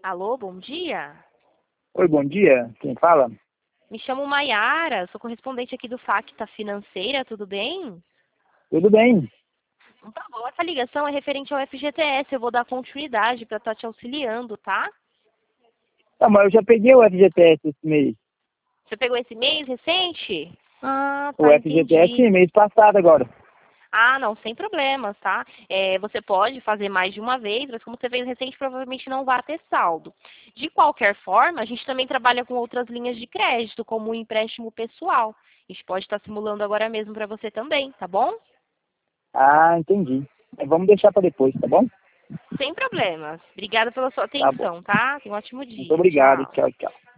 Alô, bom dia. Oi, bom dia. Quem fala? Me chamo Maiara, sou correspondente aqui do Facta Financeira, tudo bem? Tudo bem? Então tá bom, essa ligação é referente ao FGTS, eu vou dar continuidade para estar te auxiliando, tá? Tá, mas eu já peguei o FGTS esse mês. Você pegou esse mês recente? Ah, O tá, FGTS entendi. sim, mês passado agora. Ah, não, sem problemas, tá? Você pode fazer mais de uma vez, mas como você fez recente, provavelmente não vai ter saldo. De qualquer forma, a gente também trabalha com outras linhas de crédito, como o empréstimo pessoal. A gente pode estar simulando agora mesmo para você também, tá bom? Ah, entendi. Vamos deixar para depois, tá bom? Sem problemas. Obrigada pela sua Tá bom. atenção, tá? Tenha um ótimo Muito dia. obrigado. Tchau. Tchau, tchau.